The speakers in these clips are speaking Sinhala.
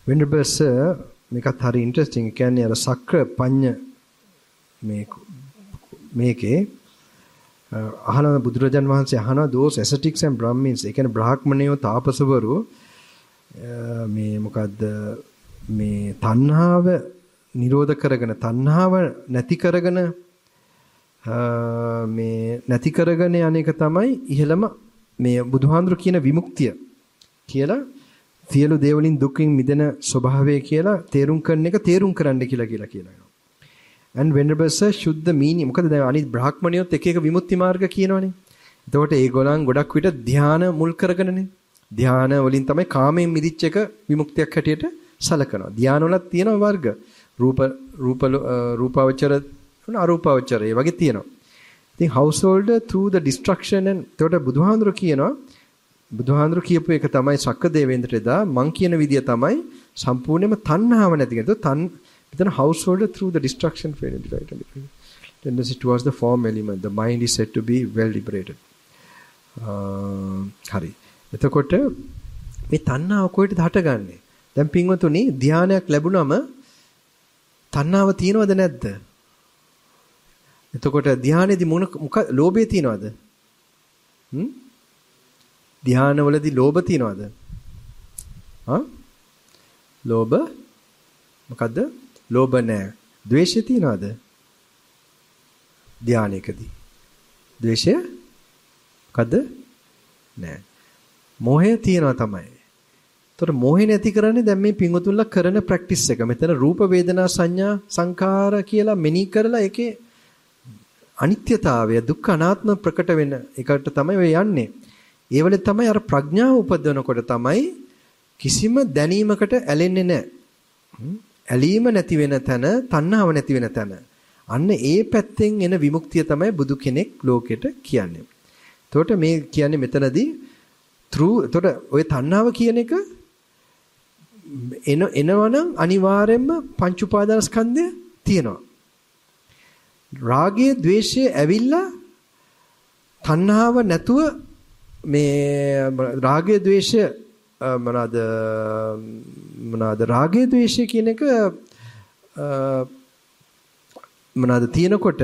Venerable sir, මේකත් හරි ඉන්ටරෙස්ටිං. ඒ කියන්නේ අර සක්‍ර පඤ්ඤ මේකේ අහන බුදුරජාන් වහන්සේ අහන those ascetics and brahmins, ඒ කියන්නේ බ්‍රාහ්මණයෝ තාපසවරු මේ මොකද්ද මේ තණ්හාව නිරෝධ කරගෙන තණ්හාව නැති කරගෙන මේ නැති කරගෙන අනේක තමයි ඉහළම මේ බුදුහාඳුර කියන විමුක්තිය කියලා සියලු දේවලින් දුකින් මිදෙන ස්වභාවය කියලා තේරුම් කරන එක තේරුම් කරන්න කියලා කියනවා. And venerable sir should the meaning මොකද දැන් අනිත් බ්‍රාහ්මණයොත් එක එක විමුක්ති මාර්ග කියනවනේ. එතකොට ඒගොල්ලන් ගොඩක් විට ධානය මුල් කරගෙනනේ. ධානය වලින් තමයි කාමයෙන් මිදිච්ච එක විමුක්තියක් හැටියට සලකනවා. ධානය වලත් තියෙනවා වර්ග. රූපාවචර අරූපාවචර ඒ වගේ තියෙනවා. ඉතින් householder through the destruction and එතකොට බුදුහාඳුර කියනවා බුදුහාඳුර කියපු එක තමයි සක්කදේවේන්ද්‍රයදා මං කියන විදිය තමයි සම්පූර්ණයෙන්ම තණ්හාව නැති කරන. Then householder through the destruction tendency towards the form element. The mind is said to be well liberated. හරි. එතකොට මේ තණ්හාව කොහෙටද හටගන්නේ? දැන් පින්වතුනි ධානයක් ලැබුණම තණ්හාව තියෙනවද නැද්ද? එතකොට ධානයේදී මොක ලෝභය තියෙනවද? ධානවලදී ලෝභ තියෙනවද? ලෝභ මොකද්ද? ලෝභ නැහැ. ද්වේෂය තියනවාද? ධානයකදී. ද්වේෂය මොකද්ද? නැහැ. මෝහය තියනවා තමයි. ඒතර මෝහය නැති කරන්නේ දැන් මේ පිංගුතුන්ලා කරන ප්‍රැක්ටිස් එක. මෙතන රූප වේදනා සංඥා සංඛාර කියලා මෙනි කරලා ඒකේ අනිත්‍යතාවය දුක්ඛ අනාත්ම ප්‍රකට වෙන එකට තමයි ඔය යන්නේ. ඒ වල තමයි අර ප්‍රඥාව උපදවනකොට තමයි කිසිම දැනීමකට ඇලෙන්නේ නැහැ. ඇලීම නැති වෙන තැන, තණ්හාව නැති වෙන තැන. අන්න ඒ පැත්තෙන් එන විමුක්තිය තමයි බුදු කෙනෙක් ලෝකෙට කියන්නේ. එතකොට මේ කියන්නේ මෙතනදී through එතකොට ওই තණ්හාව කියන එක එනවනම් අනිවාර්යයෙන්ම පංච උපාදානස්කන්ධය තියෙනවා. රාගය, ద్వේෂය ඇවිල්ලා තණ්හාව නැතුව මේ රාගය, ద్వේෂය මොනවාද රාගය ද්වේෂය කියන එක මොනවාද තියෙනකොට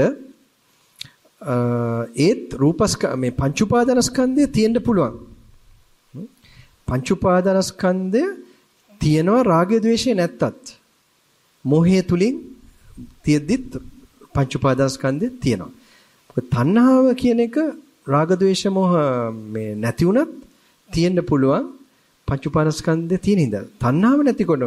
ඒත් මේ පංච උපාදානස්කන්ධය තියෙන්න පුළුවන්. පංච උපාදානස්කන්ධය තියෙනවා රාගය ද්වේෂය නැත්තත්. මොහය තුලින් තියෙද්දිත් පංච උපාදානස්කන්ධය තියෙනවා. තණ්හාව කියන එක රාග ද්වේෂ මොහ මේ නැති වුණත් තියෙන්න පුළුවන්. පංච උපාදානස්කන්ධය තියෙන හින්දා තණ්හාව නැතිකොට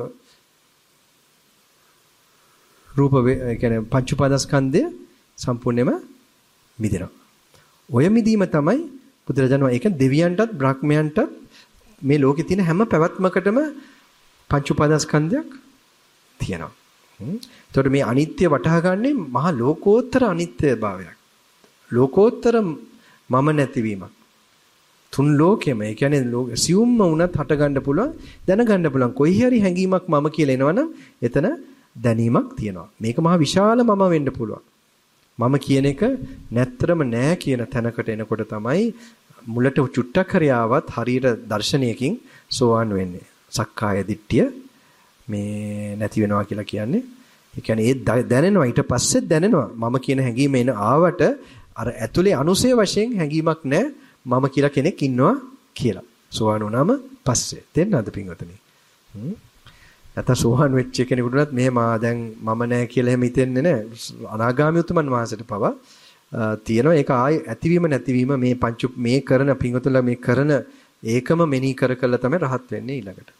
රූප ඒ කියන්නේ පංච උපාදානස්කන්ධය සම්පූර්ණයෙන්ම මිදෙනවා. ඔය මිදීම තමයි බුදුරජාණන් ඒ කියන්නේ දෙවියන්ටත් බ්‍රහ්මයන්ටත් මේ ලෝකේ තියෙන හැම පැවැත්මකටම පංච උපාදානස්කන්ධයක් තියෙනවා. ඒතකොට මේ අනිත්‍ය වටහා ගන්නේ මහා ලෝකෝත්තර අනිත්‍ය භාවයක්. ලෝකෝත්තර මම නැතිවීමක්. තුන් ලෝකෙම ඒ කියන්නේ සියුම්ම වුණත් හට ගන්න පුළුවන් දැනගන්න පුළුවන් කොයි හරි හැඟීමක් මම කියලා එනවනම් එතන දැනීමක් තියෙනවා. මේක මහා විශාල මම වෙන්න පුළුවන්. මම කියන එක නැත්තරම නෑ කියන තැනකට එනකොට තමයි මුලට චුට්ටක් හරි ආවත් හරියට දර්ශනයකින් සෝවාන් වෙන්නේ. සක්කාය දිට්ඨිය මේ නැති වෙනවා කියලා කියන්නේ. ඒ කියන්නේ ඒ දැනෙනවා ඊට පස්සේ දැනෙනවා මම කියන හැඟීම එන ආවට අර ඇතුලේ අනුසය වශයෙන් හැඟීමක් නෑ. මම කියලා කෙනෙක් ඉන්නවා කියලා. සෝවාන් වුණාම පස්සේ. තේරෙනවද පින්වතුනි? නැත්නම් සෝවාන් වෙච්ච කෙනෙකුටත් මෙහෙම දැන් මම නෑ කියලා එහෙම හිතෙන්නේ නෑ. අනාගාමී උතුමන් වහන්සේට පවා තියෙනවා ඒක ආයි ඇතිවීම නැතිවීම මේ කරන පින්වතුන්ලා මේ කරන ඒකම මෙනෙහි කර කළ තමයි රහත් වෙන්නේ ඊළඟට.